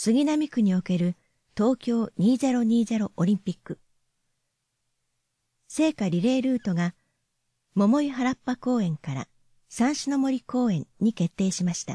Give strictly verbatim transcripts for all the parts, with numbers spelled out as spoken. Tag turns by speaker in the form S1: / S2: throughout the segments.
S1: 杉並区における東京にせんにじゅうオリンピック。聖火リレールートが桃井原っぱ公園から三種の森公園に決定しました。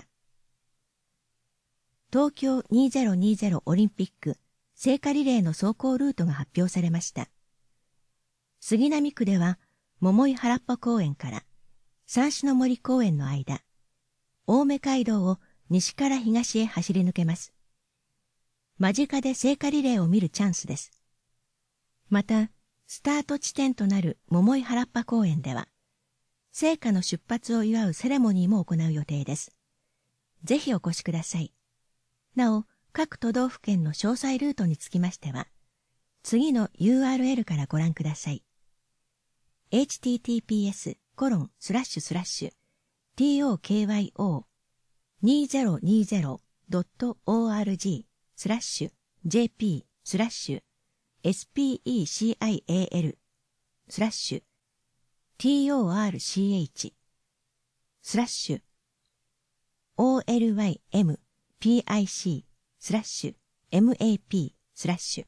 S1: 東京にせんにじゅうオリンピック聖火リレーの走行ルートが発表されました。杉並区では桃井原っぱ公園から三種の森公園の間、青梅街道を西から東へ走り抜けます。間近で聖火リレーを見るチャンスです。また、スタート地点となる桃井原っぱ公園では、聖火の出発を祝うセレモニーも行う予定です。ぜひお越しください。なお、各都道府県の詳細ルートにつきましては、次の ユーアールエル からご覧ください。エイチティーティーピーエスコロンスラッシュスラッシュトクヨにせんにじゅうドットオーアールジースラッシュ ジェーピー スラッシュ エスピーイーシーアイエーエル スラッシュ トールシーエイチ スラッシュ オーエルワイエムピーアイシー スラッシュ エムエーピー スラッシュ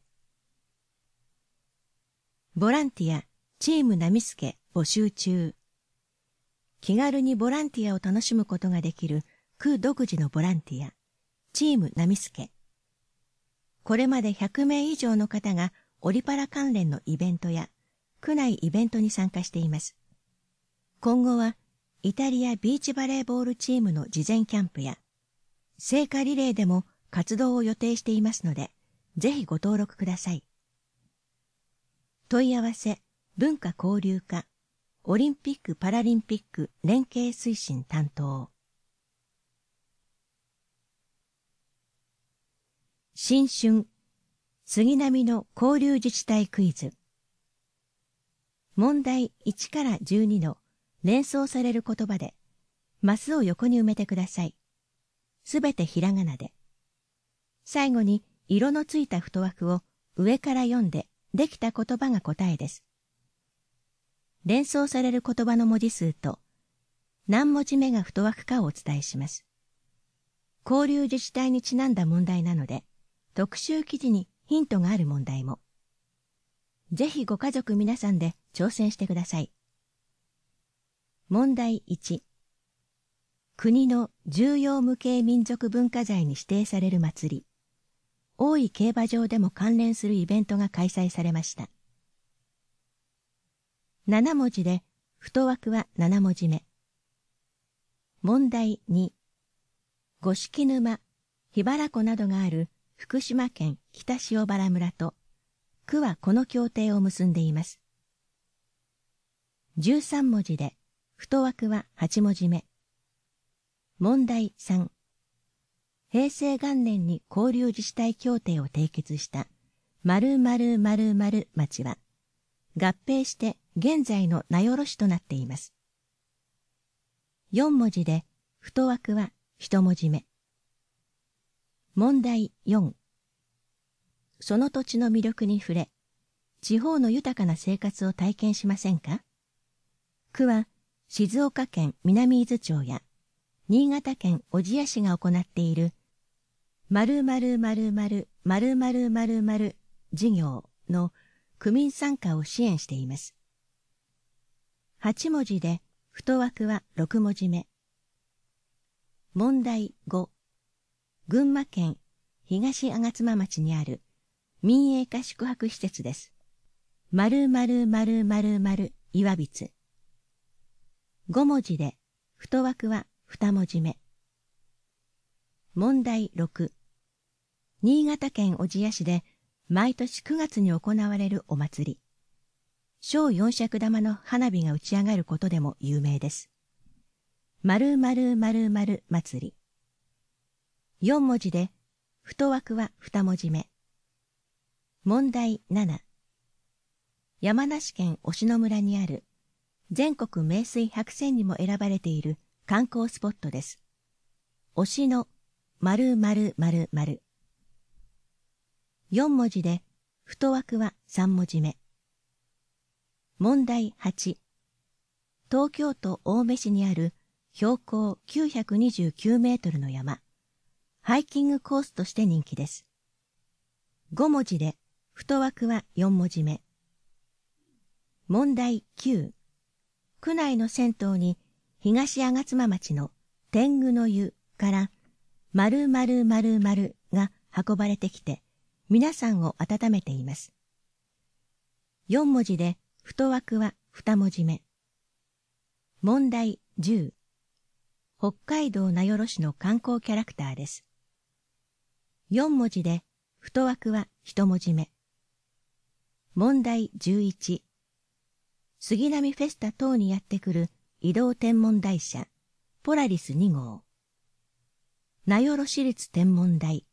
S1: ボランティアチームナミスケ募集中。気軽にボランティアを楽しむことができる区独自のボランティアチームナミスケ。これまでひゃくめい以上の方がオリパラ関連のイベントや区内イベントに参加しています。今後はイタリアビーチバレーボールチームの事前キャンプや聖火リレーでも活動を予定していますので、ぜひご登録ください。問い合わせ文化交流課オリンピック・パラリンピック連携推進担当。新春杉並の交流自治体クイズ。問題いちからじゅうにの連想される言葉でマスを横に埋めてください。すべてひらがなで。最後に色のついた太枠を上から読んでできた言葉が答えです。連想される言葉の文字数と何文字目が太枠かをお伝えします。交流自治体にちなんだ問題なので、特集記事にヒントがある問題も。ぜひご家族皆さんで挑戦してください。問題いち。国の重要無形民族文化財に指定される祭り、大井競馬場でも関連するイベントが開催されました。なな文字で、太枠はなな文字目。問題に。五色沼、桧原湖などがある福島県北塩原村と、区はこの協定を結んでいます。じゅうさん文字で、太枠ははち文字目。問題さん。平成元年に交流自治体協定を締結した〇〇〇〇町は、合併して現在の名寄市となっています。よん文字で、太枠はいち文字目。問題よん。その土地の魅力に触れ、地方の豊かな生活を体験しませんか？区は静岡県南伊豆町や新潟県小千谷市が行っている〇〇〇〇〇〇〇〇事業の区民参加を支援しています。はち文字で、太枠はろく文字目。問題ご。群馬県東吾妻町にある民営化宿泊施設です。〇〇〇〇〇岩櫃。ご文字で、太枠はに文字目。問題ろく。新潟県小千谷市で毎年くがつに行われるお祭り。小四尺玉の花火が打ち上がることでも有名です。〇〇〇〇祭り。よん文字で、太枠はに文字目。問題なな。山梨県忍野村にある全国名水百選にも選ばれている観光スポットです。忍野〇〇〇〇。よん文字で、太枠はさん文字目。問題はち。東京都青梅市にある標高きゅうひゃくにじゅうきゅうメートルの山、 ハイキングコースとして人気です。ご文字で、太枠はよん文字目。問題きゅう。区内の銭湯に東吾妻町の天狗の湯から〇〇〇〇が運ばれてきて皆さんを温めています。よん文字で太枠はに文字目。問題じゅう。北海道名寄市の観光キャラクターです。よん文字で太枠はいち文字目。問題じゅういち。杉並フェスタ等にやってくる移動天文台車ポラリスに号。名寄市立天文台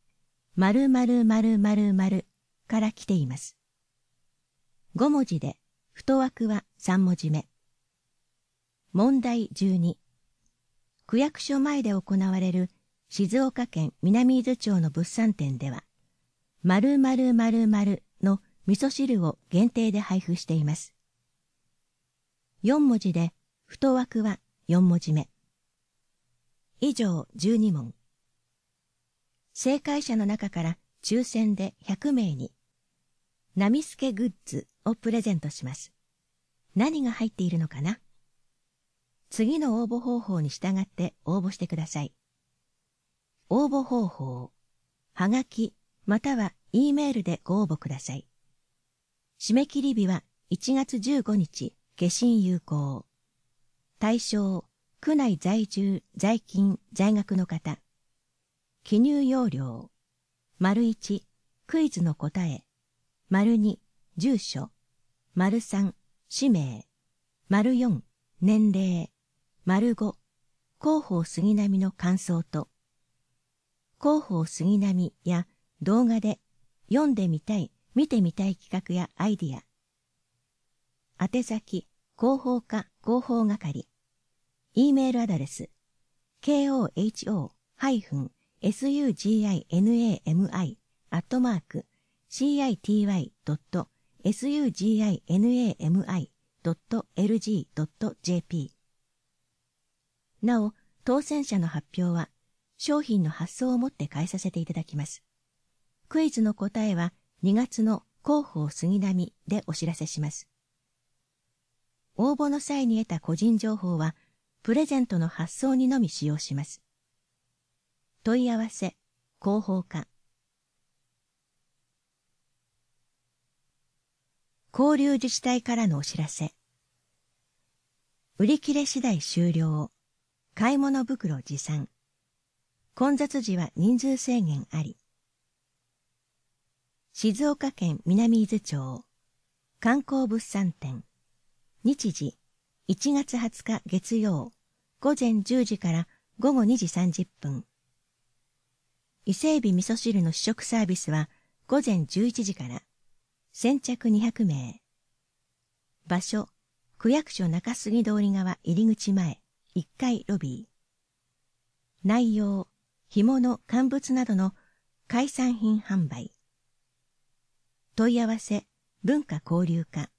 S1: 〇〇〇〇〇から来ています。ご文字で太枠はさん文字目。問題じゅうに。区役所前で行われる静岡県南伊豆町の物産展では〇〇〇〇の味噌汁を限定で配布しています。よん文字で太枠はよん文字目。以上じゅうに問。正解者の中から抽選でひゃく名にナミスケグッズをプレゼントします。何が入っているのかな？次の応募方法に従って応募してください。応募方法、はがきまたは E メールでご応募ください。締め切り日はいちがつじゅうご日、消印有効。対象、区内在住、在勤、在学の方。記入要領。丸いち、クイズの答え。丸に、住所。丸さん、氏名。丸よん、年齢。丸ご、広報杉並の感想と。広報杉並や動画で読んでみたい、見てみたい企画やアイディア。宛先、広報課広報係。E メールアドレス、koho-suginami アットマーク city.suginami.lg.jp。なお、当選者の発表は、商品の発送をもって返させていただきます。クイズの答えはにがつの広報杉並でお知らせします。応募の際に得た個人情報は、プレゼントの発送にのみ使用します。問い合わせ、広報課。交流自治体からのお知らせ。売り切れ次第終了。買い物袋持参。混雑時は人数制限あり。静岡県南伊豆町観光物産展。日時いちがつはつか月曜午前じゅう時から午後にじさんじゅっぷん。伊勢海老味噌汁の試食サービスは午前じゅういち時から。先着にひゃく名。場所、区役所中杉通り側入り口前、いっかいロビー。内容、干物、乾物などの海産品販売。問い合わせ、文化交流課。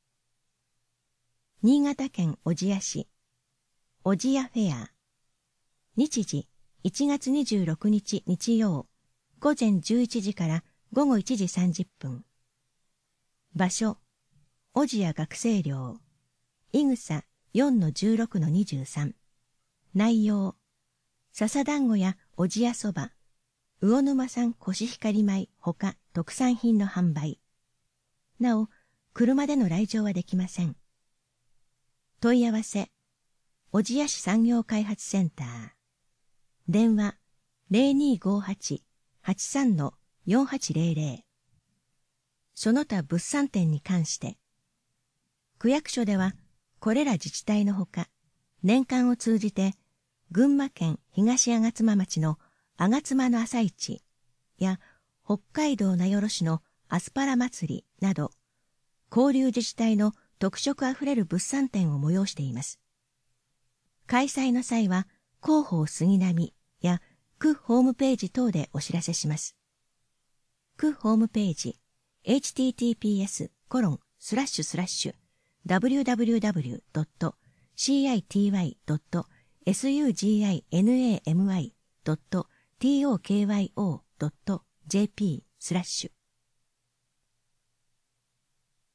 S1: 新潟県小千谷市、小千谷フェア。日時、いちがつにじゅうろく日日曜、午前じゅういち時から午後いちじさんじゅっぷん。場所、小千谷学生寮、いぐさ よんのじゅうろくのにじゅうさん。内容、笹団子や小千谷そば、魚沼産コシヒカリ米ほか特産品の販売。なお、車での来場はできません。問い合わせ、小千谷市産業開発センター。電話、ゼロにーごーはち はちさんのよんはちゼロゼロ。その他物産展に関して、区役所ではこれら自治体のほか、年間を通じて群馬県東吾妻町の吾妻の朝市や北海道名寄市のアスパラ祭りなど、交流自治体の特色あふれる物産展を催しています。開催の際は広報杉並や区ホームページ等でお知らせします。区ホームページエイチティーティーピーエスコロンスラッシュスラッシュダブリューダブリューダブリュードットシーアイティーワイドットエスユージーアイエヌエーエムアイドットトーキョー ドット ジェーピー スラッシュ